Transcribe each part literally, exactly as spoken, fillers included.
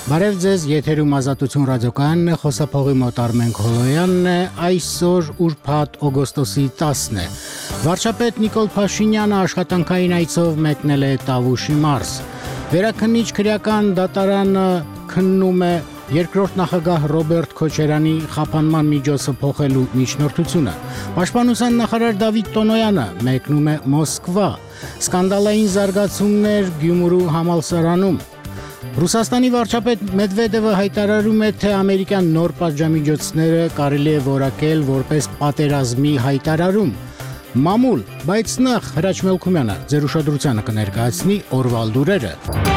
Բարև ձեզ, եթերում Ազատություն ռադիոկայանն է, խոսափողի մոտ Արմեն Քոլոյանն է, այսօր ուրբաթ օգոստոսի տասն է։ Վարչապետ Նիկոլ Փաշինյանը աշխատանքային այցով մեկնել է Տավուշի մարզ։ Վերաքննիչ քրեական դատարանը քննում է երկրորդ նախագահ Ռոբերտ Քոչարյանի խափանման միջոցը փոխելու միջնորդությունը։ Պաշտպանության նախարար Դավիթ Տոնոյանը մեկնում է Մոսկվա։ Սկանդալային զարգացումներ Գյումրու համալսարանում։ Ռուսաստանի վարչապետ Մեդվեդևը հայտարարում է, թե ամերիկյան նոր պատժամիջոցները կարելի է որակել որպես պատերազմի հայտարարում։ Մամուլ, բայց նախ Հրաչ Մելքումյանը ձեր ուշադրությանը կներկայացնի օրվա լուրերը։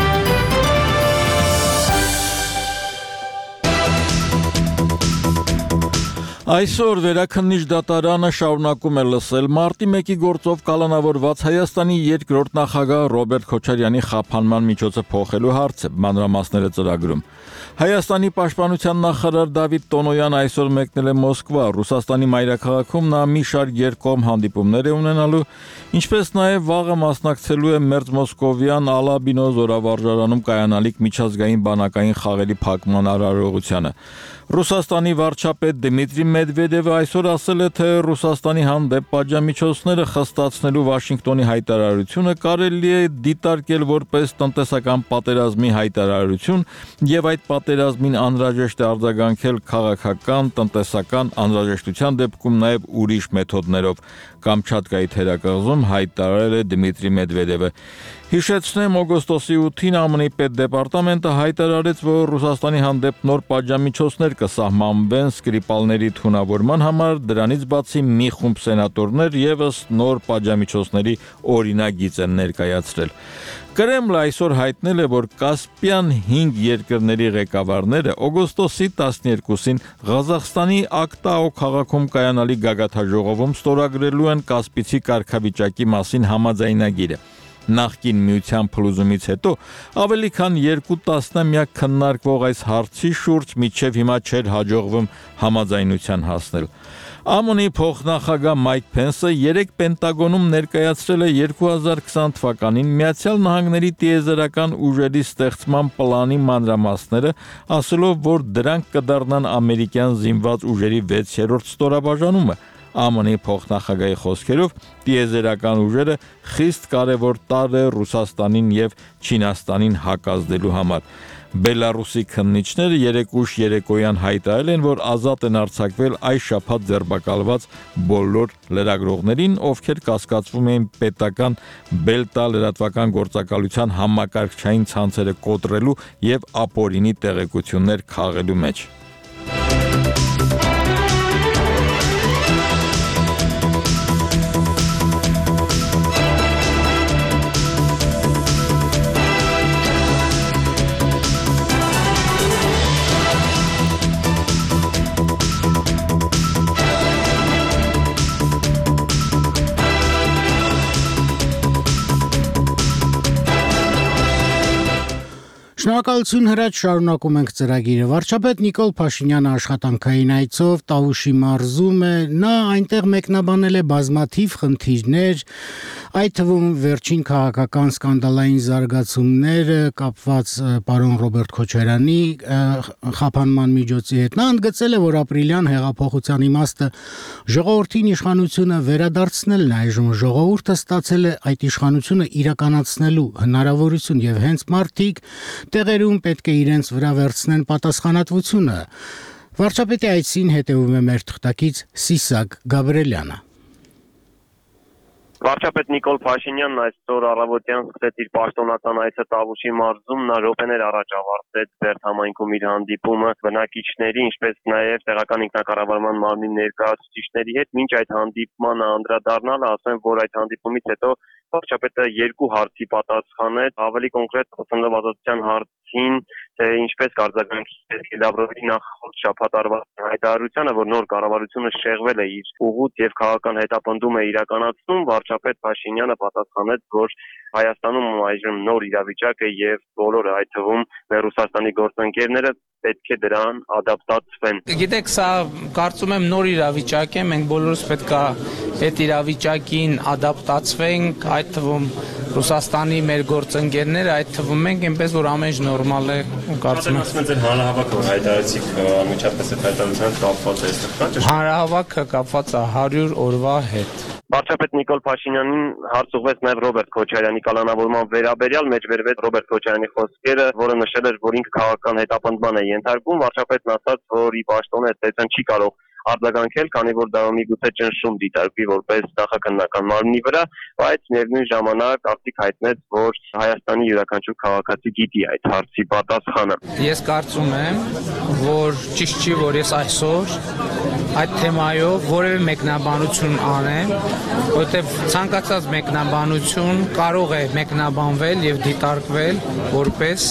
Այսօր վերաքննիչ դատարանը շարունակում է լսել մարտի մեկի գործով կալանավորված Հայաստանի երկրորդ նախագահ Ռոբերտ Քոչարյանի խափանման միջոցը փոխելու հարցը, մանրամասները ծրագրում։ Հայաստանի պաշտպանության նախարար Դավիթ Տոնոյան այսօր մեկնել է Մոսկվա, Ռուսաստանի մայրաքաղաքում նա մի շարք երկկողմ հանդիպումներ է ունենալու, ինչպես նաև վաղը մասնակցելու է Մերձ Մոսկովյան Ալաբինո զորավարժարանում կայանալիք միջազգային բանակային խաղերի փակման արարողությանը։ Ռուսաստանի վարչապետ Դմիտրի Մեդվեդևը այսօր ասել է, թե Ռուսաստանի հանդեպ պատժամիջոցները խստացնելու Վաշինգտոնի հայտարարությունը կարելի է դիտարկել որպես տնտեսական պատերազմի հայտարարություն եւ այդ պատերազմին անհրաժեշտ է արձագանքել քաղաքական, տնտեսական անհրաժեշտության դեպքում նաեւ ուրիշ մեթոդներով, Կամչատկայի թերակղզում հայտարարել է Դմիտրի Մեդվեդևը։ Հիշեցնեմ, օգոստոսի ութին ԱՄՆ-ի պետդեպարտամենտը հայտարարեց, որ Ռուսաստանի հանդեպ նոր պատժամիջոցներ կսահմանվեն Սկրիպալների թունավորման համար, դրանից բացի մի խումբ սենատորներ եւս նոր պատժամիջոցների օրինագիծ են ներկայացրել։ Կրեմլը այսօր հայտնել է, որ Կասպյան հինգ երկրների ղեկավարները օգոստոսի տասներկուսին Ղազախստանի Ակտաու քաղաքում կայանալի գագաթաժողովում ստորագրելու են Կասպիցի կարգավիճակի մասին համաձայնագիրը։ Նախկին միության փլուզումից հետո ավելի քան երկու տասնամյակ քննարկվող այս հարցի շուրջ մինչև հիմա չէր հաջողվում համաձայնության հասնել։ ԱՄՆ-ի փոխնախագահ Մայք Փենսը երեք Պենտագոնում ներկայացրել է երկու հազար քսան թվականին Միացյալ Նահանգների տիեզերական ուժերի ստեղծման պլանի մանրամասները, ասելով, որ դրանք կդառնան ամերիկյան զինված ուժերի վեցերորդ ստորաբաժանումը։ ԱՄՆ-ի փոխնախագահի խոսքերով տիեզերական ուժերը խիստ կարևոր տարր է Ռուսաստանին եւ Չինաստանին հակազդելու համար։ Բելարուսի քննիչները երեկ ուշ երեկոյան հայտարարել են, որ ազատ են արձակվել այս շաբաթ ձերբակալված բոլոր լրագրողներին, ովքեր կասկածվում էին պետական Բելտա լրատվական գործակալության համակարգչային ցանցերը կոտրելու եւ ապօրինի տեղեկություններ քաղելու մեջ։ Շնորհակալություն Հրաչ, շարունակում ենք ծրագիրը։ Վարչապետ Նիկոլ Փաշինյանը աշխատանքային այցով Տավուշի մարզում է, նա այնտեղ մեկնաբանել է բազմաթիվ խնդիրներ, այդ թվում վերջին քաղաքական սկանդալային զարգացումները կապված պարոն Ռոբերտ Քոչարյանի խափանման միջոցի հետ։ Նա ընդգծել է, որ ապրիլյան հեղափոխության իմաստը ժողովրդին իշխանությունը վերադարձնելն է, այժմ ժողովուրդը ստացել է այդ իշխանությունը իրականացնելու հնարավորություն եւ հենց մարդիկ տեղերում պետք է իրենց վրա վերցնեն պատասխանատվությունը։ Վարչապետի այցին հետևում է մեր թղթակից Սիսակ Գաբրելյանը։ Վարչապետ Նիկոլ Փաշինյանն այսօր առավոտյան սկսեց իր պաշտոնական այցը Տավուշի մարզում, նա րոպեներ առաջ ավարտեց Բերդ համայնքում իր հանդիպումը բնակիչների, ինչպես նաև տեղական ինքնակառավարման մարմնի ներկայացուցիչների հետ։ Մինչ այդ հանդիպմանը անդրադառնալը, ասեմ, որ այդ հանդիպումից հետո վարչապետը երկու հարցի պատասխանեց, ավելի կոնկրետ խոսելով ազատության հարցին, թե ինչպես կարձագանքի Սերգեյ Լավրովի նախորդ շաբաթ արված հայտարարությանը, որ նոր կառավարությունը շեղվել է իր ուղուց եւ քաղաքական հետապնդում է իրականացնում, վարչապետ Փաշինյանը պատասխանեց, որ Հայաստանում այժմ նոր իրավիճակ է եւ բոլորը, այդ թվում Ռուսաստանի գործընկերները, պետք է դրան ադապտացվեն։ Գիտեք, սա կարծում եմ նոր իրավիճակ է, մենք բոլորս պետք է այդ իրավիճակին ադապտացվենք, այդ թվում Ռուսաստանի մեր գործընկերները, այդ թվում մենք, այնպես որ ամեն ինչ նորմալ է, Կարծում եմ ասում են հանրահավաքը հայտարարեցիք անմիջապես հայտարարության կապված է այստեղ։ Հանրահավաքը կապված է հարյուր օրվա հետ։ Վարչապետ Նիկոլ Փաշինյանին հարց ուղղեց նաև Ռոբերտ Քոչարյանի կալանավորման վերաբերյալ, մեջբերվեց Ռոբերտ Քոչարյանի խոսքերը, որը նշել էր, որ ինքը քաղաքական հետապնդման է ենթարկվում։ Վարչապետն ասաց, որ ի պաշտոնե այդտեղն չի կարող արձագանքել, քանի որ դա միգուցե ճնշում դիտարկվի որպես նախաքննական մարմնի վրա, բայց միևնույն ժամանակ արդյոք հայտնեց, որ Հայաստանի յուրաքանչյուր քաղաքացի գիտի այդ հարցի պատասխանը։ Ես կարծում եմ, որ ճիշտ չի, որ ես այսօր այդ թեմայով որևէ մեկնաբանություն անեմ, որովհետև ցանկացած մեկնաբանություն կարող է մեկնաբանվել եւ դիտարկվել որպես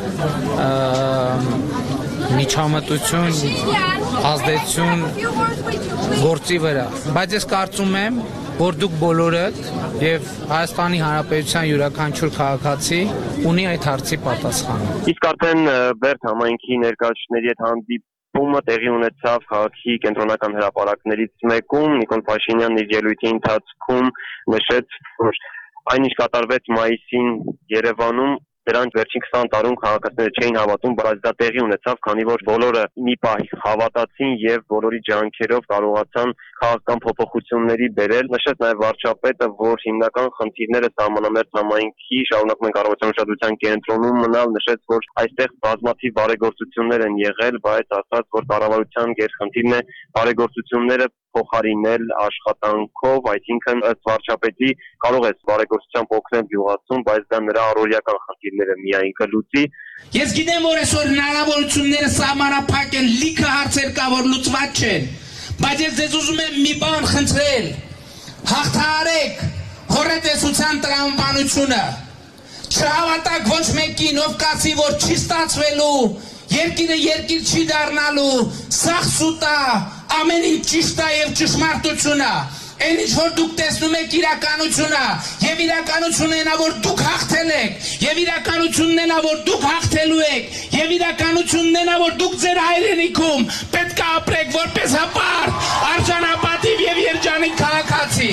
միջամտություն, ազդեցություն գործի վրա, բայց ես կարծում եմ, որ դուք բոլորդ եւ Հայաստանի Հանրապետության յուրաքանչյուր քաղաքացի ունի այդ հարցի պատասխանը։ Իսկ արդեն Բերդ համայնքի ներկայացուցիչների հետ հանդիպումը տեղի ունեցավ քաղաքի կենտրոնական հրապարակներից մեկում։ Նիկոլ Փաշինյանն իր ելույթի ընթացքում նշեց, որ այնինչ կատարվեց մայիսին Երևանում, դրանք վերջին քսան տարում քաղաքացիները չէին հավատում, բայց դա տեղի ունեցավ, քանի որ բոլորը մի պահ հավատացին եւ բոլորի ջանքերով կարողացան քաղաքական փոփոխությունների բերել։ Նշեց նաեւ վարչապետը, որ հիմնական խնդիրները սահմանամերձ համայնքի շարունակում են կառավարության ուշադրության կենտրոնում մնալ, նշեց, որ այստեղ բազմաթիվ բարեգործություններ են եղել, բայց ասաց, որ կառավարության գերխնդիրն է բարեգործությունները փոխարինել աշխատանքով, այսինքն ըստ վարչապետի կարող է բարեգործությամբ օգնել գյուղացուն, բայց դա նրա առօրյական խնդիրները միայն կլուծի։ Ես գիտեմ, որ այսօր հնարավորությունները սահմանափակ են, լիքը հարցեր կա, որ լուծված չեն, բայց ես ձեզ ուզում եմ մի բան խնդրել, հաղթահարեք հորետեսության տրամաբանությունը, չհավատակ ոչ մեկին, ով կասի, որ չի ստացվելու, երկիրը երկիր չի դառնալու, սաղ սուտ է, ամեն ինչ ճիշտ է եւ ճշմարտությունը։ Այն ինչ որ դուք տեսնում եք իրականությունը, եւ իրականությունն է, որ դուք հաղթել եք, եւ իրականությունն է, որ դուք հաղթելու եք, եւ իրականությունն է, որ դուք ձեր հայրենիքում պետք է ապրեք որպես հպարտ, արժանապատիվ եւ երջանիկ քաղաքացի։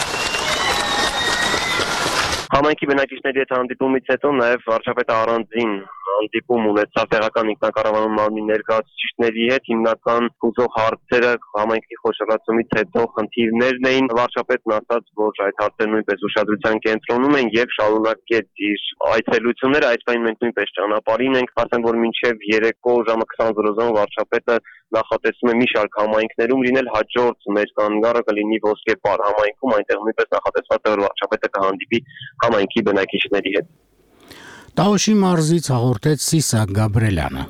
Համայնքի բնակիչների հետ հանդիպումից հետո նաև վարչապետը առանձին հանդիպում ունեցավ տեղական ինքնակառավարման մարմնի ներկայացուցիչների հետ, հիմնական հուզող հարցերը համայնքի խոշորացումից հետո խնդիրներն էին։ Վարչապետն ասաց, որ այդ հարցերը նույնպես ուշադրության կենտրոնում են եւ շարունակեց իր այցելությունները, այդ պայն մենք նույնպես ճանապարհին ենք, ասեմ, որ մինչեւ երեկո ժամը քսան զրոզան վարչապետը նախատեսում է մի շարք համայնքներում լինել, հաջորդ մեր կանգառը կլինի Ոսկեպար համայնքում, այնտեղ նույնպես նախատեսված է, որ վարչապետը կհանդիպի համայնքի բնակիչների հետ։ Տաոշի մարզից հաղորդեց Սիսակ Գաբրելյանը։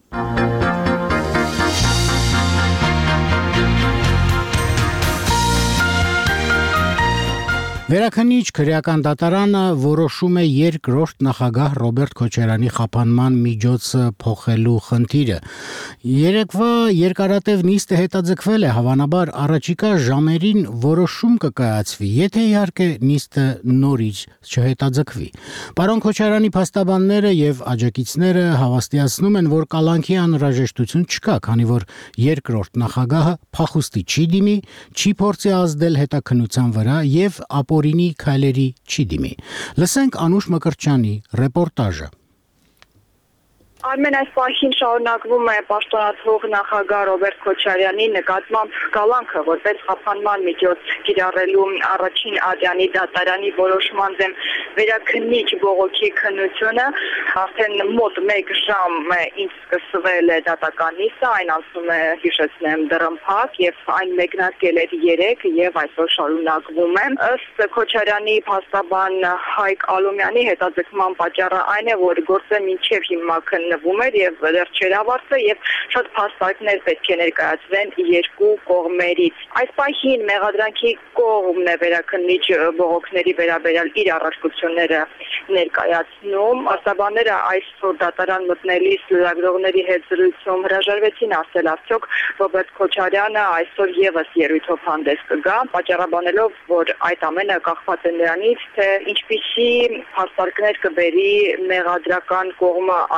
Վերաքննիչ քրեական դատարանը որոշում է երկրորդ նախագահ Ռոբերտ Քոչարյանի խափանման միջոցը փոխելու խնդիրը։ Երեկվա երկարատև նիստը հետաձգվել է, հավանաբար առաջիկա ժամերին որոշում կկայացվի, եթե իհարկե նիստը նորից չհետաձգվի։ Պարոն Քոչարյանի փաստաբանները եւ աջակիցները հավաստիացնում են, որ կալանքի անհրաժեշտություն չկա, քանի որ երկրորդ նախագահը փախուստի չի դիմի, չի փորձի ազդել հետաքննության վրա եւ ապօրինի քայլերի չի դիմի։ Լսենք Անուշ Մկրտչյանի ռեպորտաժը։ Արմեն, այս պահին շարունակվում է պաշտոնաթվող նախագահ Ռոբերտ Քոչարյանի նկատմամբ կալանքը, որպես խափանման միջոց կիրառելու առաջին ադյանի դատարանի որոշման դեմ վերաքննիչ բողոքի քննությունը, արդեն մոտ մեկ ժամ է ինչ սկսվել է դատական նիստը, այն ասում է, հիշեցնեմ, դռնփակ եւ այն մեկնարկել էր երեկ եւ այսօր շարունակվում է։ Ըստ Քոչարյանի փաստաբան Հայկ Ալոմյանի հետաձգման պատճառը այն է, որ գործը մինչեւ հիմա նվում էր եւ դեռ չէր ավարտվել եւ շատ փաստարկներ պետք է ներկայացվեն երկու կողմերից։ Այս պահին մեղադրանքի կողմն է վերաքննիչ բողոքների վերաբերյալ իր առարկությունները ներկայացնում։ Արտաբանները այսօր դատարան մտնելիս լրագրողների հետ զրույցում հրաժարվեցին ասել արդյոք Ռոբերտ Քոչարյանը այսօր եւս ելույթով հանդես կգա, պատճառաբանելով, որ այդ ամենը կախված է նրանից, թե ինչպիսի փաստարկներ կբերի մեղադրական կողմը այսօր։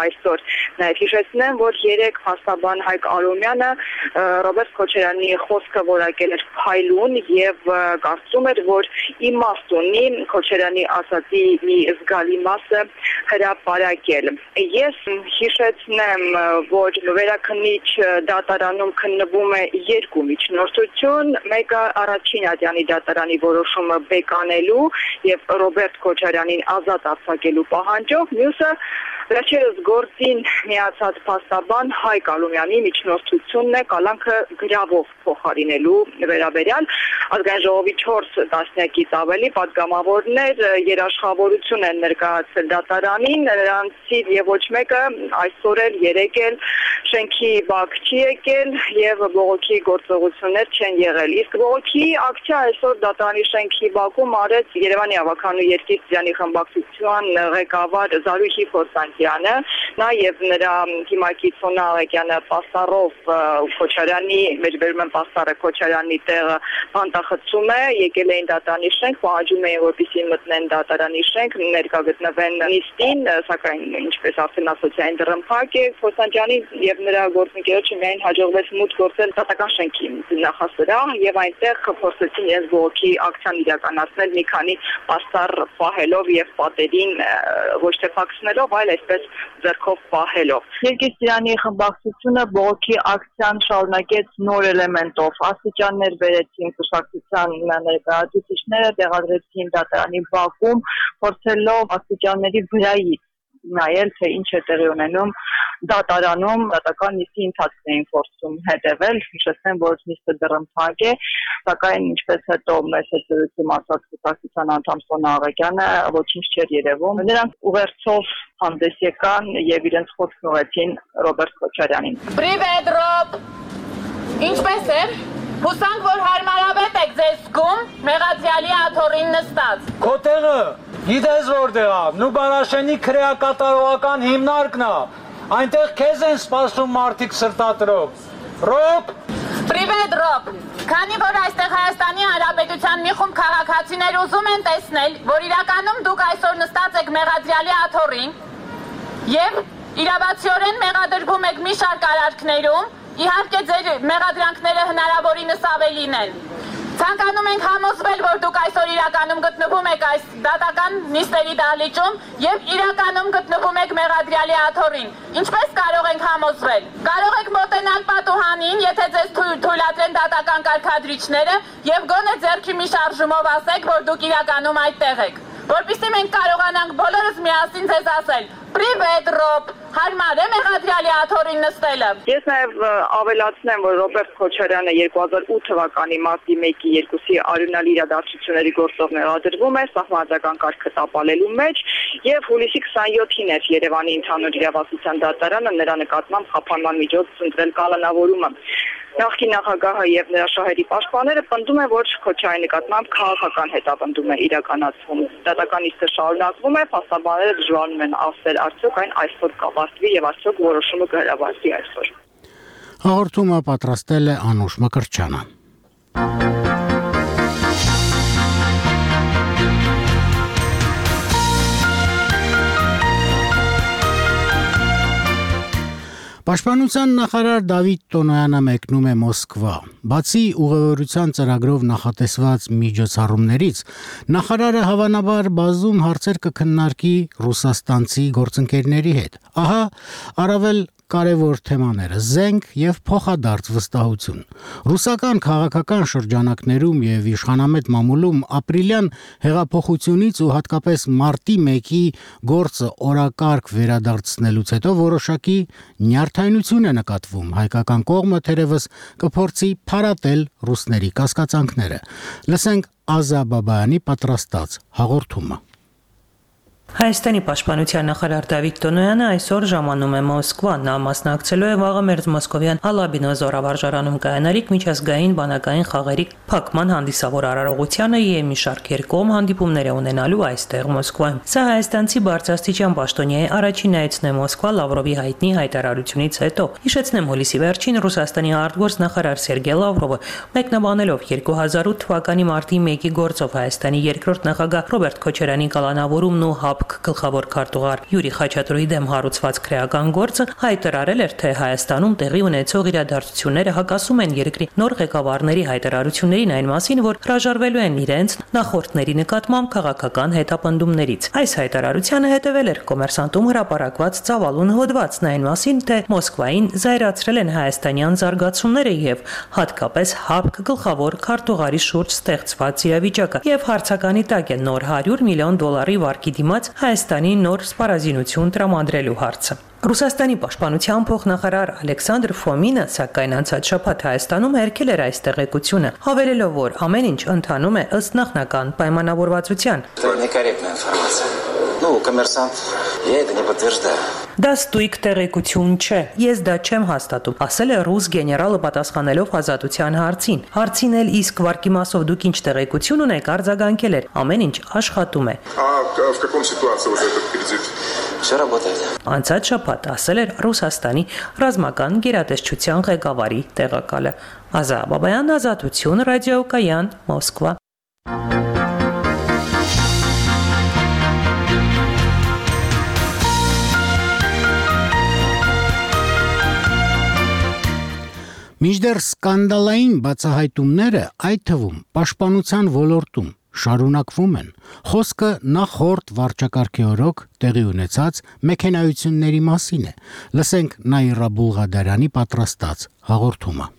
Նաև հիշեցնեմ, որ երեք փաստաբան Հայկ Արոմյանը Ռոբերտ Քոչարյանի խոսքը որակել էր փայլուն եւ կարծում էր, որ իմաստ ունի Քոչարյանի ասացի մի զգալի մասը հրապարակել։ Ես հիշեցնեմ, որ վերաքննիչ դատարանում քննվում է երկու միջնորդություն, մեկը առաջին ատյանի դատարանի որոշումը բեկանելու եւ Ռոբերտ Քոչարյանին ազատ արձակելու պահանջով, մյուսը վերջերս գործին միացած փաստաբան Հայկ Արոմյանի միջնորդությունն է կալանքը գրավով փոխարինելու վերաբերյալ ազգային ժողովի չորս տասնյակից ավելի պատգամավորներ երաշխավորություն են ներկայացրել դատարանին, նրանցից եւ ոչ մեկը այսօր էլ երեկ էլ շենքի բակ չի եկել եւ բողոքի գործողություններ չեն եղել։ Իսկ բողոքի ակցիա այսօր դատարանի շենքի բակում արեց Երևանի ավականու երկիր ծիրանի խմբակցության ղեկավար Զարուհի Խոսանջյանը, նա եւ նրա թիմակից Սոնա Աղեկյանը պաստառով Քոչարյանի, մեջբերում են պաստառը Քոչարյանի տեղը բանտախցում է, եկել էին դատարանի շենք, պահանջում էին որպեսզի մտնեն դատարանի շենք, ներկա գտնվեն նիստին, սակայն ինչպես արդեն ասոցիային դռնփակ է Խոսանջյանի եւ նրա գործընկերոջը միայն հաջողվեց մուտք գործել դատական շենքի նախասրահ եւ այնտեղ փորձեցին իրենց բողոքի ակցիան իրականացնել մի քանի պաստառ պահելով եւ պատերին ոչ թե փակցնելով, այլ այսպես ձեռքով պահելով։ Երկիր ծիրանի խմբակցությունը բողոքի ակցիան շարունակեց նոր էլեմենտով, աստիճաններ բերեցին կուսակցության ներկայացուցիչները, տեղադրեցին դատարանի բակում, փորձելով աստիճանների վրայից նայել, թե ինչ է տեղի ունենում դատարանում, դատական նիստի ընթացքն էին փորձում հետևել, հիշեցնեմ, որ նիստը դռնփակ է, սակայն ինչպես հետո մեծ հետևում ասաց կուսակցության անդամ Սոնա Աղեկյանը, ոչինչ չէր երևում։ Նրանք ուղերձով հանդես եկան եւ իրենց խոսքն ուղեցին Ռոբերտ Քոչարյանին։ Պրիվետ Ռոբ, ինչպես է։ Հուսանք, որ հարմարավետ եք ձեզ զգում մեղադրյալի աթոռին նստած։ Քո տեղը գիտես որտեղ է, Նուբարաշենի քրեակատարողական հիմնարկն է։ Այնտեղ քեզ են սպասում մարդիկ սրտատրով։ Ռոբ, Պրիվետ Ռոբ, քանի որ այստեղ Հայաստանի Հանրապետության մի խումբ քաղաքացիներ ուզում են տեսնել, որ իրականում դուք այսօր նստած եք մեղադրյալի աթոռին եւ իրավացիորեն մեղադրվում եք մի շարք արարքներում, իհարկե ձեր մեղադրանքները հնարավորինս ավելին են։ Ցանկանում ենք համոզվել, որ դուք այսօր իրականում գտնվում եք այս դատական նիստերի դահլիճում եւ իրականում գտնվում եք մեղադրյալի աթոռին։ Ինչպես կարող ենք համոզվել։ Կարող եք մոտենալ պատուհանին, եթե ձեզ թույլատրեն դատական կարգադրիչները եւ գոնե ձեռքի մի շարժումով ասեք, որ դուք իրականում այդտեղ եք։ Որպեսզի մենք կարողանանք բոլորս միասին ձեզ ասել. Պրիվետ Ռոբ, հարմար է մեղադրյալի աթոռին նստելը։ Ես նաև ավելացնեմ, որ Ռոբերտ Քոչարյանը երկու հազար ութ թվականի մարտի մեկի երկուսի արյունալի իրադարձությունների գործով մեղադրվում է սահմանադրական կարգը տապալելու մեջ եւ հուլիսի քսանյոթին էր Երևանի ընդհանուր իրավասության դատարանը նրա նկատմամբ խափանման միջոց ընտրել կալանավորումը։ Նախկին նախագահը եւ նրա շահերի պաշտպանները պնդում են, որ Քոչարյանի նկատմամբ քաղաքական հետապնդում է իրականացվում։ Դատական նիստը շարունակվում է, փաստաբանները դժվարանում են ասել արդյոք այն այսօր կավարտվի եւ արդյոք որոշումը կհրապարակվի այսօր։ Հաղորդումը պատրաստել է Անուշ Մկրտչյանը։ Պաշտպանության նախարար Դավիթ Տոնոյանը մեկնում է Մոսկվա։ Բացի ուղևորության ծրագրով նախատեսված միջոցառումներից, նախարարը հավանաբար բազում հարցեր կքննարկի ռուսաստանցի գործընկերների հետ։ Ահա առավել կարևոր թեմաները՝ զենք եւ փոխադարձ վստահություն։ Ռուսական քաղաքական շրջանակներում եւ իշխանամետ մամուլում ապրիլյան հեղափոխությունից ու հատկապես մարտի մեկի գործը օրակարգ վերադարձնելուց հետո որոշակի նյարդայնություն է նկատվում։ Հայկական կողմը թերևս կփորձի փարատել ռուսների կասկածանքները։ Լսենք Ազա Բաբայանի պատրաստած հաղորդումը։ Հայաստանի պաշտպանության նախարար Դավիթ Տոնոյանը այսօր ժամանում է Մոսկվա։ Նա մասնակցելու է վաղը մերձ մոսկովյան Ալաբինո զորավարժարանում կայանալիք միջազգային բանակային խաղերի փակման հանդիսավոր արարողությանը եւ մի շարք երկկողմ հանդիպումներ է ունենալու այստեղ Մոսկվայում։ Սա հայաստանցի բարձրաստիճան պաշտոնյայի առաջին այցն է Մոսկվա Լավրովի հայտնի հայտարարությունից հետո։ Հիշեցնեմ, հուլիսի վերջին Ռուսաստանի արտգործնախարար Սերգեյ Լավրովը մեկնաբանելով երկու հազար ութ թվականի մարտի մեկի գործով Հայաստանի երկրորդ նախագահ Ռոբերտ Քոչարյանի կալանավորումն ու ՀԱՊԿ գլխավոր քարտուղար Յուրի Խաչատրյանի դեմ հարուցված քրեական գործը հայտարարել էր, թե Հայաստանում տեղի ունեցող իրադարձությունները հակասում են երկրի նոր ղեկավարների հայտարարություններին այն մասին, որ հրաժարվելու են իրենց նախորդների նկատմամբ քաղաքական հետապնդումներից։ Այս հայտարարությանը հետևել էր Կոմերսանտում հրապարակված ծավալուն հոդվածն այն մասին, թե Մոսկվային զայրացրել են հայաստանյան զարգացումները եւ հատկապես ՀԱՊԿ գլխավոր քարտուղարի շուրջ ստեղծված իրավիճակը եւ հարցականի տակ է նոր հարյուր միլիոն դոլարի վարկի դիմաց Հայաստանի նոր սպառազինություն տրամադրելու հարցը։ Ռուսաստանի պաշտպանության փոխնախարար Ալեքսանդր Ֆոմինը սակայն անցած շաբաթ Հայաստանում հերքել էր այս տեղեկությունը, հավելելով, որ ամեն ինչ ընթանում է ըստ նախնական պայմանավորվածության։ Ну, коммерсант, я это не подтверждаю. Դա ստույգ տեղեկություն չէ։ Ես դա չեմ հաստատում, ասել է ռուս գեներալը պատասխանելով ազատության հարցին։ Հարցին էլ իսկ վարկի մասով դուք ինչ տեղեկություն ունեք, արձագանքել էր։ Ամեն ինչ աշխատում է։ А в каком ситуации вот этот кредит? Всё работает. Անցած շաբաթ ասել էր Ռուսաստանի ռազմական գերատեսչության ղեկավարի տեղակալը։ Ազա Բաբայան, Ազատություն, ռադիոկայան, Մոսկվա։ Մինչդեռ սկանդալային բացահայտումները, այդ թվում պաշտպանության ոլորտում, շարունակվում են։ Խոսքը նախորդ վարչակարգի օրոք տեղի ունեցած մեքենայությունների մասին է։ Լսենք Նաիրա Բուլղադարյանի պատրաստած հաղորդումը։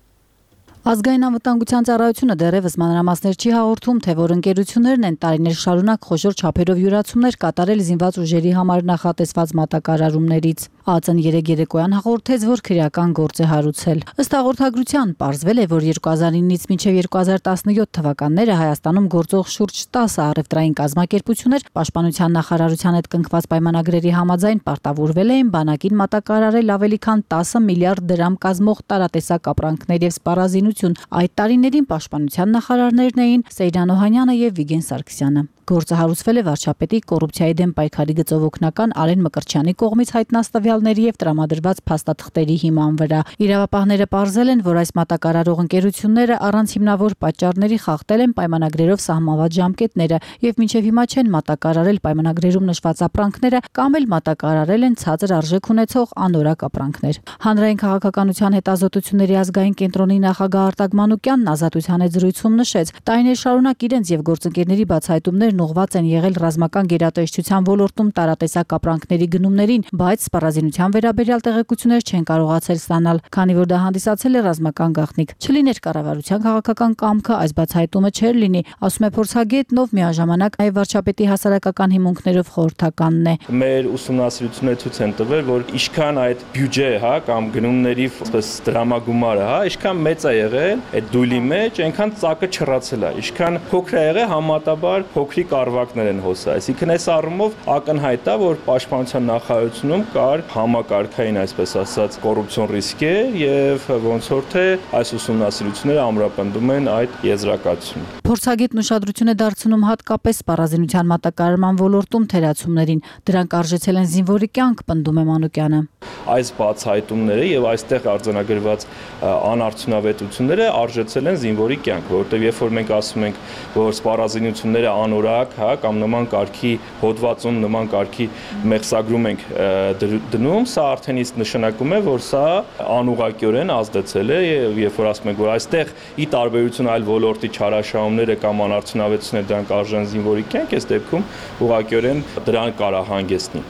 Ազգային անվտանգության ծառայությունը դեռևս մանրամասներ չի հաղորդում, թե որ ընկերություններն են տարիներ շարունակ խոշոր չափերով յուրացումներ կատարել զինված ուժերի համար նախատեսված մատակարարումներից։ ԱԾ-ն երեկ երեկոյան հաղորդեց, որ քրեական գործ է հարուցել։ Ըստ հաղորդագրության, պարզվել է, որ երկու հազար իննից մինչև երկու հազար տասնյոթ թվականները Հայաստանում գործող շուրջ տասը առևտրային կազմակերպություններ պաշտպանության նախարարության հետ կնքված պայմանագրերի համաձայն պարտավորվել էին բանակին մատակարարել ավելի քան տասը միլիարդ դրամ կազմող տարատեսակ ապրանքներ եւ սպառազինություն։ Այդ տարիներին պաշտպանության նախարարներն էին Սեյրան Օհանյանը եւ Վիգեն Սարգսյանը։ Գործը հարուցվել է վարչապետի կոռուպցիայի դեմ պայքարի գծով օգնական Արեն Մկրտչյանի կողմից հայտնած տվյալների եւ տրամադրված փաստաթղթերի հիման վրա։ Իրավապահները պարզել են, որ այս մատակարարող ընկերությունները առանց հիմնավոր պատճառների խախտել են պայմանագրերով սահմանված ժամկետները եւ մինչեւ հիմա չեն մատակարարել պայմանագրերում նշված ապրանքները կամ էլ մատակարարել են ցածր արժեք ունեցող անորակ ապրանքներ։ Հանրային քաղաքականության հետազոտությունների ազգային կենտրոնի նախագահ Արտակ Մանուկյանն Ազատության հետ զրույցում նշեց, տարիներ շարունակ իրենց եւ գործընկերների բացահայտումներ ուղղված են եղել ռազմական գերատեսչության ոլորտում տարատեսակ ապրանքների գնումներին, բայց սպառազինության վերաբերյալ տեղեկություններ չեն կարողացել ստանալ, քանի որ դա հանդիսացել է ռազմական գաղտնիք։ Չլիներ կառավարության քաղաքական կամքը, այս բացահայտումը չէր լինի, ասում է փորձագետն, ով միաժամանակ նաև վարչապետի հասարակական հիմունքներով խորհրդականն է։ Մեր ուսումնասիրությունները ցույց են տվել, որ ինչքան այդ բյուջե, հա, կամ գնումների այսպես դրամագումարը, հա, ինչքան մեծ է եղել այդ դույլի մեջ, այնքան ծակը չռացել է, ինչքան փոքր է եղել, համատաբար փոքրիկ արվակներ են հոսա։ Այսինքն այս առումով ակնհայտ է, որ պաշտպանության նախարարությունում կար համակարգային, այսպես ասած, կոռուպցիոն ռիսկեր եւ ոնց որ թե այս ուսումնասիրությունները ամրապնդում են այդ եզրակացությունը։ Փորձագետն ուշադրություն է դարձնում հատկապես սպառազինության մատակարարման ոլորտում թերացումներին։ Դրանք արժեցել են զինվորի կյանք, պնդում է Մանուկյանը։ Այս բացահայտումները եւ այստեղ արձանագրված անարդյունավետությունները արժեցել են զինվորի կյանք, որովհետեւ երբ որ մենք ասում ենք, որ սպառազինությունները անորակ, հա, կամ նման կարգի հոդվածում նման կարգի մեղսագրում ենք դնում, սա արդեն իսկ նշանակում է, որ սա անուղղակիորեն ազդեցել է եւ երբ որ ասում ենք, որ այստեղ ի տարբերություն այլ ոլորտի չարաշահումները կամ անարդյունավետությունները դրանք արժեն զինվորի կյանք, այս դեպքում ուղղակիորեն դրան կարա հանգեցնի։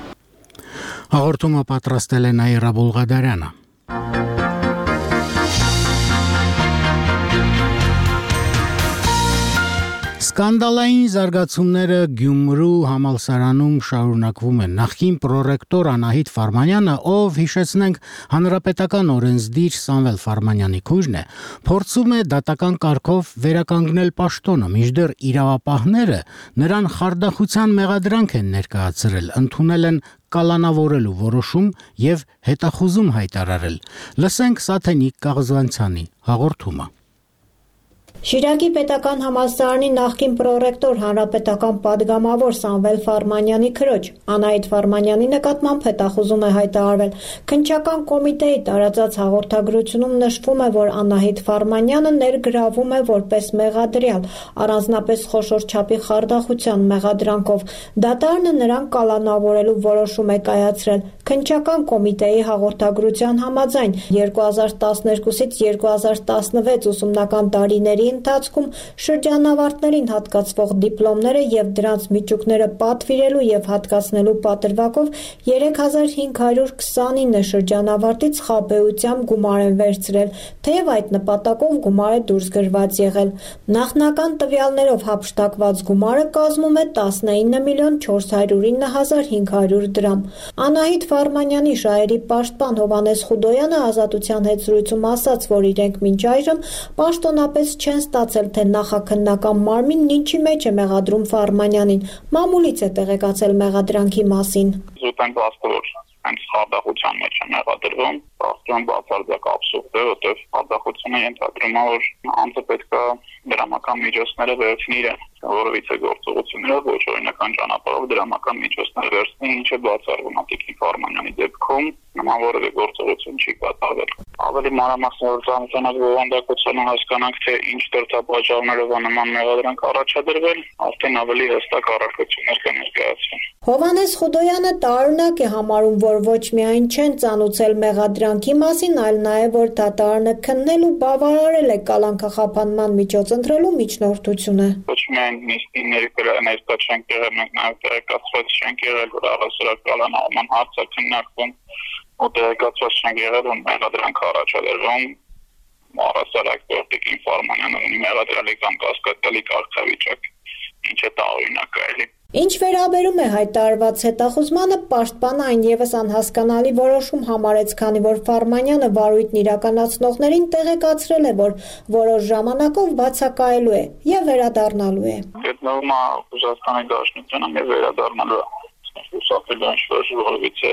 Հաղորդումը պատրաստել է Նաիրա Բուլղադարյանը։ Սկանդալային զարգացումները Գյումրու համալսարանում շարունակվում են։ Նախկին պրոռեկտոր Անահիտ Ֆարմանյանը, ով հիշեցնենք հանրապետական օրենսդիր Սամվել Ֆարմանյանի քույրն է, փորձում է դատական կարգով վերականգնել պաշտոնը, մինչդեռ իրավապահները նրան խարդախության մեղադրանք են ներկայացրել, ընդունել են կալանավորելու որոշում եւ հետախուզում հայտարարել։ Լսենք Սաթենիկ Կաղզանցյանի հաղորդումը։ Շիրակի պետական համալսարանի նախկին պրոռեկտոր հանրապետական պատգամավոր Սամվել Ֆարմանյանի քրոջ Անահիտ Ֆարմանյանի նկատմամբ հետախուզում է հայտարարվել։ Քննչական կոմիտեի տարածած հաղորդագրությունում նշվում է, որ Անահիտ Ֆարմանյանը ներգրավում է որպես մեղադրյալ, առանձնապես խոշոր չափի խարդախության մեղադրանքով։ Դատարանը նրան կալանավորելու որոշում է կայացրել։ Քննչական կոմիտեի հաղորդագրության համաձայն երկու հազար տասներկուսից երկու հազար տասնվեց ուսումնական տարիների ընթացքում շրջանավարտներին հատկացվող դիպլոմները եւ դրանց միջուկները պատվիրելու եւ հատկացնելու պատրվակով երեք հազար հինգ հարյուր քսանինը շրջանավարտից խաբեությամբ գումար են վերցրել, թեև այդ նպատակով գումարը դուրս գրված եղել։ Նախնական տվյալներով հափշտակված գումարը կազմում է տասնինը միլիոն չորս հարյուր ինը հազար հինգ հարյուր դրամ։ Անահիտ Ֆարմանյանի շահերի պաշտպան Հովհաննես Խուդոյանը ազատության հետ զրույցում ասաց, որ իրենք մինչ այժմ պաշտոնապես չեն ստացել, թե նախաքննական մարմինն ինչի մեջ է մեղադրում Ֆարմանյանին, մամուլից է տեղեկացել մեղադրանքի մասին։ Զուտեն բաստոր հենց խարդախության մեջ է մեղադրվում, բաստորեն բացարձակ աբսուրդ է, որտեղ խարդախությունը ենթադրում է, որ անձը պետք է դրամական միջոցները վերցնի իրեն, որովհետեւ գործողությունները ոչ օրինական ճանապարհով դրամական միջոցներ վերցնի, ինչը բացառվում է Տիկին Ֆարմանյանի դեպքում, նման որևէ գործողություն չի կատարվել։ Ավելի մանրամասնավոր ծանոթանալ բովանդակությանը հասկանանք, թե ինչ դրդապատճառներով է նման մեղադրանք առաջադրվել, արդեն ավելի հստակ առարկություններ կներկայացվեն։ Հովհաննես Խուդոյանը տարօրինակ է համարում, որ ոչ միայն չեն ծանուցել մեղադրանքի մասին, այլ նաև որ դատարանը քննել ու բավարարել է կալանքախափանման միջոց ընտրելու միջնորդությունը։ Ոչ միայն նիստիների ներկա չենք եղել, մենք նաև տեղեկացված չենք եղել, որ առասարակ կալանավորման հարց է քննարկվում, ու տեղեկացված չենք եղել, որ մեղադրանք առաջադրվում, առասարակ Տիկին Ֆարմանյանը ունի մեղադրալի կամ կասկածելի կարգավիճակ, ինչը տարօրինակ է էլի։ Ինչ վերաբերում է հայտարարված հետախուզմանը, պաշտպանը այն ևս անհասկանալի որոշում համարեց, քանի որ Ֆարմանյանը վարույթն իրականացնողներին տեղեկացրել է, որ որոշ ժամանակով բացակայելու է եւ վերադառնալու է։ Գտնվում է Ռուսաստանի Դաշնությունում եւ վերադառնալու է։ Հուսախելը ինչ-որ որևիցե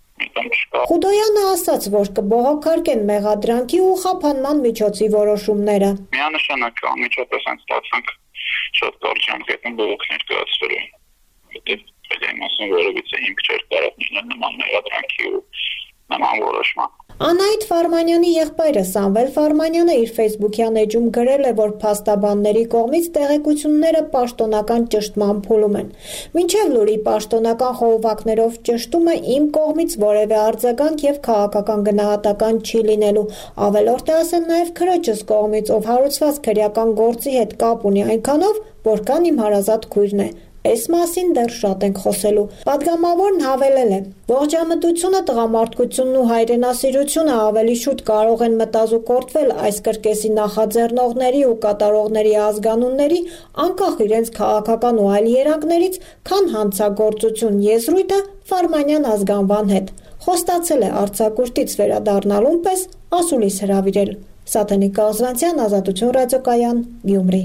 Խուդոյանը ասաց, որ կբողոքարկեն մեղադրանքի ու խափանման միջոցի որոշումները։ Միանշանակ անմիջապես են ստացանք շատ կարճ ժամկետում բողոքներ կայացվելու են, որտեղ պետք է որևիցե հիմք չէր կարող լինել նման մեղադրանքի ու նման որոշման։ Անահիտ Ֆարմանյանի եղբայրը Սամվել Ֆարմանյանը իր ֆեյսբուքյան էջում գրել է, որ փաստաբանների կողմից տեղեկությունները պաշտոնական ճշտման փուլում են։ Մինչև լուրի պաշտոնական խողովակներով ճշտումը իմ կողմից որևէ արձագանք եւ քաղաքական գնահատական չի լինելու։ Ավելորդ է ասել նաեւ քրոջս կողմից, ով հարուցված քրեական գործի հետ կապ ունի այնքանով, որքան իմ հարազատ քույրն է։ Այս մասին դեռ շատ ենք խոսելու։ Պատգամավորն հավելել է. Ողջամտությունը, տղամարդկությունն ու հայրենասիրությունը ավելի շուտ կարող են մտազուկորդվել այս կրկեսի նախաձեռնողների ու կատարողների ազգանունների, անկախ իրենց քաղաքական ու այլ երանգներից, քան հանցագործություն եզրույթը Ֆարմանյան ազգանվան հետ։ Խոստացել է արձակուրդից վերադառնալուն պես ասուլիս հրավիրել։ Սաթենիկ Կաղզվանցյան, Ազատություն ռադիոկայան, Գյումրի։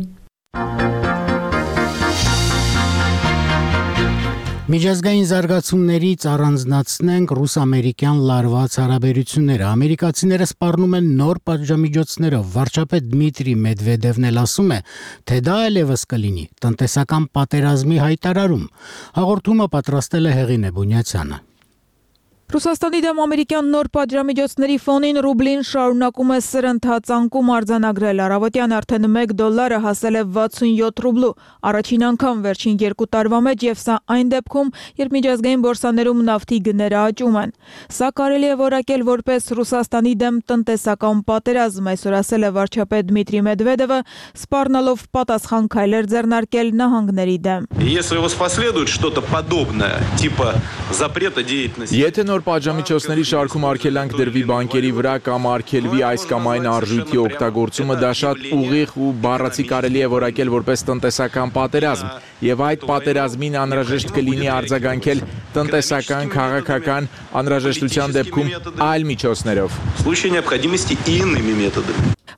Միջազգային զարգացումներից առանձնացնենք ռուս-ամերիկյան լարված հարաբերությունները։ Ամերիկացիները սպառնում են նոր պատժամիջոցներով։ Վարչապետ Դմիտրի Մեդվեդևն էլ ասում է, թե դա այլևս կլինի տնտեսական պատերազմի հայտարարում։ Հաղորդումը պատրաստել է Հեղինե Բունյացյանը։ Ռուսաստանի դեմ ամերիկյան նոր պատժամիջոցների ֆոնին ռուբլին շարունակում է սրընթաց անկում արձանագրել։ Առավոտյան արդեն մեկ դոլարը հասել է վաթսունյոթ ռուբլու, առաջին անգամ վերջին երկու տարվա մեջ, եւ սա այն դեպքում, երբ միջազգային բորսաներում նավթի գները աճում են։ Սա կարելի է որակել որպես Ռուսաստանի դեմ տնտեսական պատերազմ, այսօր ասել է վարչապետ Դմիտրի Մեդվեդևը, սպառնալով պատասխան քայլեր ձեռնարկել նահանգների դեմ։ Если воспоследует что-то подобное, типа запрета деятельности Պատժամիջոցների շարքում արգելանք դրվի բանկերի վրա կամ արգելվի այս կամ այն արժույթի օգտագործումը, դա շատ ուղիղ ու բառացի կարելի է որակել որպես տնտեսական պատերազմ, եւ այդ պատերազմին անհրաժեշտ կլինի արձագանքել տնտեսական, քաղաքական անհրաժեշտության դեպքում այլ միջոցներով։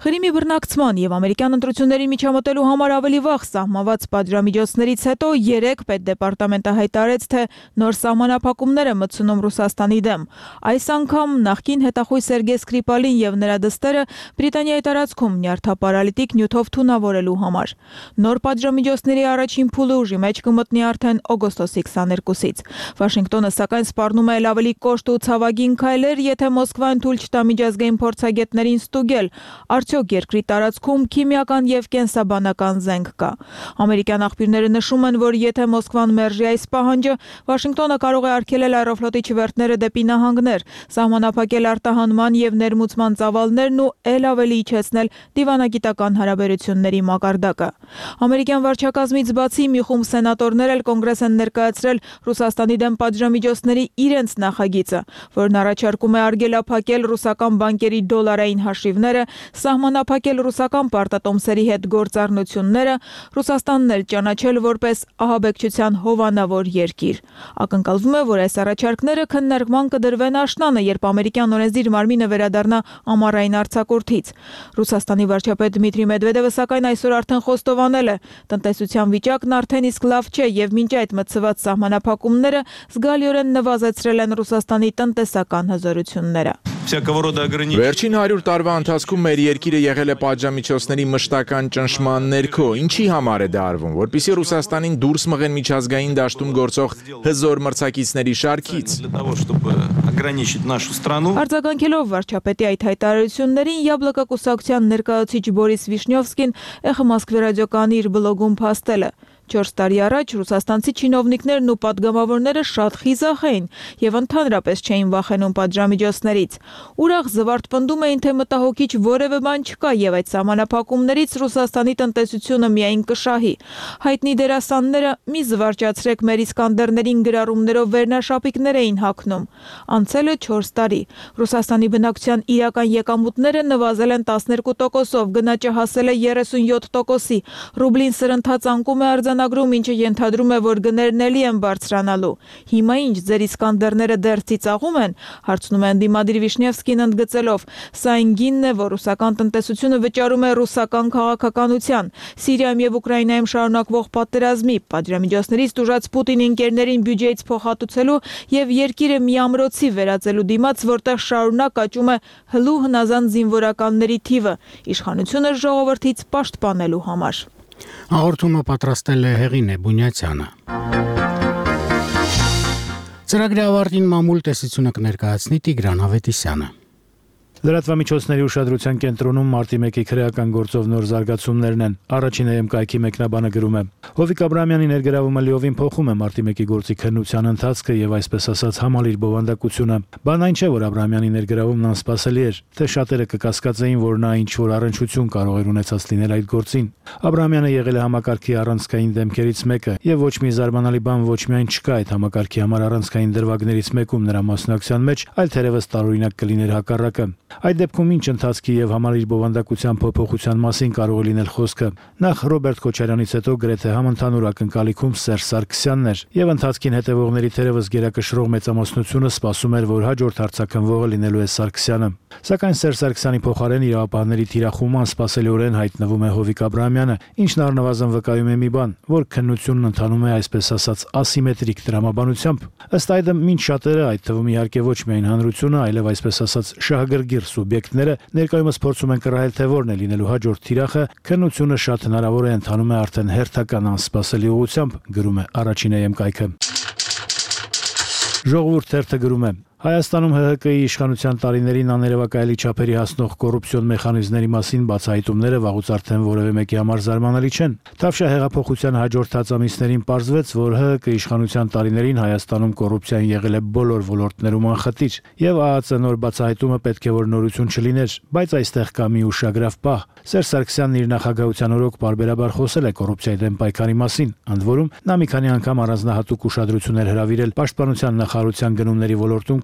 Ղրիմի բռնակցման եւ ամերիկյան ընտրությունների միջամտելու համար ավելի վաղ սահմանված պատժամիջոցներից հետո երեք պետդեպարտամենտը հայտարարեց, թե նոր սահմանափակումներ է մտցնում Ռուսաստանի դեմ։ Այս անգամ նախկին հետախույզ Սերգեյ Սկրիպալին եւ նրա դստերը Բրիտանիայի տարածքում նյարդապարալիտիկ նյութով թունավորելու համար։ Նոր պատժամիջոցների առաջին փուլը ուժի մեջ կմտնի արդեն օգոստոսի քսաներկուսից։ Վաշինգտոնը սակայն սպառնում է ավելի կոշտ ու ցավագին քայլեր, եթե Մոսկվան թույլ չտա միջազգային փորձագետներին ստուգել, արդյոք երկրի տարածքում քիմիական եւ կենսաբանական զենք կա։ Ամերիկյան աղբյուրները նշում են, որ եթե Մոսկվան մերժի այս պահանջը, Վաշինգտոնը կարող է արգելել Աերոֆլոտի չվերթները դեպի նահանգներ, սահմանափակել արտահանման եւ ներմուծման ծավալներն ու ել ավելի իջեցնել դիվանագիտական հարաբերությունների մակարդակը։ Ամերիկյան վարչակազմից բացի մի խումբ սենատորներ էլ կոնգրես են ներկայացրել Ռուսաստանի դեմ պատժամիջոցների իրենց նախագիծը, որն առաջարկում է արգելափակել ռուսական բանկերի դոլարային հաշիվները, սահմանափակել ռուսական պարտատոմսերի հետ գործառնությունները, Ռուսաստանն էլ ճանաչել որպես ահաբեկչության հովանավոր երկիր։ Ակնկալվում է, որ այս առաջարկները քննարկման կդրվեն աշնանը, երբ ամերիկյան օրենսդիր մարմինը վերադառնա ամառային արձակուրդից։ Ռուսաստանի վարչապետ Դմիտրի Մեդվեդևը սակայն այսօր արդեն խոստովանել է, տնտեսության վիճակն արդեն իսկ լավ չէ եւ մինչ այդ մտցված սահմանափակումները զգալիորեն նվազեցրել են Ռուսաստանի տնտեսական հզորությունները։ Վերջին հարյուր տարվա ընթացքում մեր երկիրը եղել է պատժամիջոցների մշտական ճնշման ներքո։ Ինչի համար է դա արվում, որպեսզի Ռուսաստանին դուրս մղեն միջազգային դաշտում գործող հզոր մրցակիցների շարքից։ Արձագանքելով վարչապետի այդ հայտարարություններին, Յաբլոկա կուսակցության ներկայացուցիչ Բորիս Վիշնյովսկին Էխո Մոսկվի ռադիոկայանի իր բլոգում փաստել է. Չորս տարի առաջ ռուսաստանցի չինովնիկներն ու պատգամավորները շատ խիզախ էին եւ ընդհանրապես չէին վախենում պատժամիջոցներից։ Ուրախ զվարթպնդում էին, թե մտահոգիչ որևէ բան չկա եւ այդ սահմանափակումներից Ռուսաստանի տնտեսությունը միայն կշահի։ Հայտնի դերասանները մի զվարճացրեք մեր Իսկանդերներին գրառումներով վերնաշապիկներ էին հագնում։ Անցել է չորս տարի։ Ռուսաստանի բնակչության իրական եկամուտները նվազել են տասներկու տոկոսով, գնաճը հասել է երեսունյոթ տոկոսի։ Ռուբլին սրընթաց անկում է արձանագրում, ինչը ենթադրում է, որ գներն էլի են բարձրանալու։ Հիմա ինչ, ձեր Իսկանդերները դեռ ծիծաղում են, հարցնում է ընդդիմադիր Վիշնևսկին ընդգծելով. Սա այն գինն է, որ ռուսական տնտեսությունը վճարում է ռուսական քաղաքականության, Սիրիայում եւ Ուկրաինայում շարունակվող պատերազմի, պատժամիջոցներից տուժած Պուտինի ընկերներին բյուջեից փոխհատուցելու եւ երկիրը միամրոցի վերածելու դիմաց, որտեղ շարունակ աճում է հլու հնազանդ զինվորականների թիվը, իշխանությունը ժողովրդից պաշտպանելու համար։ Հաղորդումը պատրաստել է Հեղինե Բունյացյանը։ Ծրագրի ավարտին մամուլ տեսությունը կներկայացնի Տիգրան Ավետիսյանը։ Լրատվամիջոցների ուշադրության կենտրոնում մարտի մեկի քրեական գործով նոր զարգացումներն են։ Առաջինը ԵՄ կայքի մեկնաբանը գրում է. Հովիկ Աբրահամյանի ներգրավումը լիովին փոխում է մարտի մեկի գործի քննության ընթացքը եւ այսպես ասած համալիր բովանդակությունը։ Բան այն չէ, որ Աբրահամյանի ներգրավումն անսպասելի էր, թե շատերը կկասկածեին, որ նա ինչ որ առնչություն կարող էր ունեցած լինել այդ գործին։ Աբրահամյանը եղել է համակարգի առանցքային դեմքերից մեկը եւ ոչ մի զարմանալի բան ոչ միայն չկա այդ համակարգի համար առանցքային դրվագներից մեկում նրա մասնակցության մեջ, այլ թերևս տարօրինակ կլիներ հակառակը։ Այդ դեպքում ինչ ընթացքի եւ համալիր բովանդակության փոփոխության մասին կարող է լինել խոսքը։ Նախ Ռոբերտ Քոչարյանից հետո գրեթե համընդհանուր ակնկալիքում Սերժ Սարգսյանն էր եւ ընթացքին հետեւողների թերևս գերակշռող մեծամասնությունը սպասում էր, որ հաջորդ հարցաքննվողը լինելու է Սարգսյանը։ Սակայն Սերժ Սարգսյանի փոխարեն իրավապահների թիրախումը անսպասելիորեն հայտնվում է Հովիկ Աբրահամյանը, ինչն առնվազն վկայում է մի բան, որ քննությունն ընթանում է այսպես ասած ասիմետրիկ տրամաբանությամբ։ Ըստ այդմ ինչ շատերը, այդ թվում իհարկե ոչ միայն հանրությունը, այլև այսպես ասած շահագրգիռ սուբյեկտները ներկայումս փորձում են կռահել, թե որն է լինելու հաջորդ թիրախը, քննությունը շատ հնարավոր է ընթանում է արդեն հերթական անսպասելի ուղղությամբ, գրում է առաջին ԵՄ կայքը։ Ժողովուրդ թերթը գրում է. Հայաստանում ՀՀԿ-ի իշխանության տարիներին աներևակայելի չափերի հասնող կոռուպցիոն մեխանիզմների մասին բացահայտումները վաղուց արդեն որևէ մեկի համար զարմանալի չեն։ Թավշյա հեղափոխության հաջորդ ամիսներին պարզվեց, որ ՀՀԿ իշխանության տարիներին Հայաստանում կոռուպցիան եղել է բոլոր ոլորտներում անխտիր, եւ ԱԱԾ նոր բացահայտումը պետք է որ նորություն չլիներ, բայց այստեղ կա մի ուշագրավ պահ։ Սերժ Սարգսյանն իր նախագահության օրոք պարբերաբար խոսել է կոռուպցիայի դեմ պայքարի մասին, ընդ որում նա մի քանի անգամ առանձնահատուկ ուշադրություն էր հրավիրել պաշտպանության նախարարության գնումների ոլորտում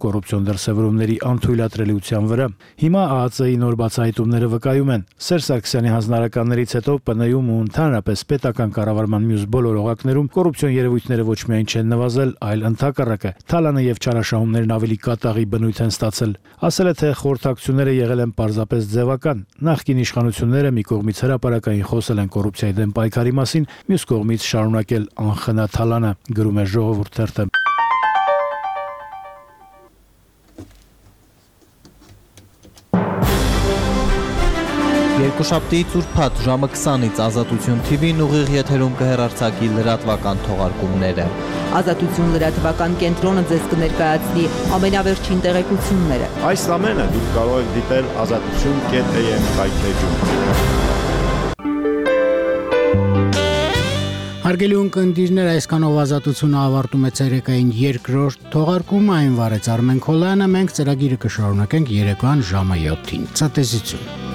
կոռուպցիոն դրսևորումների անթույլատրելիության վրա։ Հիմա ԱԱՑ-ի նոր բացահայտումները վկայում են, Սերժ Սարգսյանի հանձնարարականներից հետո ՊՆ-ում ու ընդհանրապես պետական կառավարման մյուս բոլոր օղակներում կոռուպցիոն երևույթները ոչ միայն չեն նվազել, այլ ընդհակառակը թալանը եւ չարաշահումներն ավելի կատաղի բնույթ են ստացել։ Ասել է, թե խորհրդակցությունները եղել են պարզապես ձևական։ Նախկին իշխանությունները մի կողմից հրապարակային խոսել են կոռուպցիայի դեմ պայքարի մասին, մյուս կողմից շարունակել անխնա թալանը, գրում է Ժողովուրդ թերթը։ Երկուշաբթիից ուրբաթ ժամը քսանից Ազատություն թի վին ուղիղ եթերում կհեռարձակի լրատվական թողարկումները։ Ազատություն լրատվական կենտրոնը ձեզ կներկայացնի ամենավերջին տեղեկությունները։ Այս ամենը դուք կարող եք դիտել ազատություն կետ է եմ կայքեջում։ Հարգելի ունկնդիրներ, այսքանով Ազատությունը ավարտում է ցերեկային երկրորդ թողարկումը, այն վարեց Արմեն Քոլյանը, մենք ծրագիրը կշարունակենք երեկոյան ժամը յոթին։ Ցտեսություն։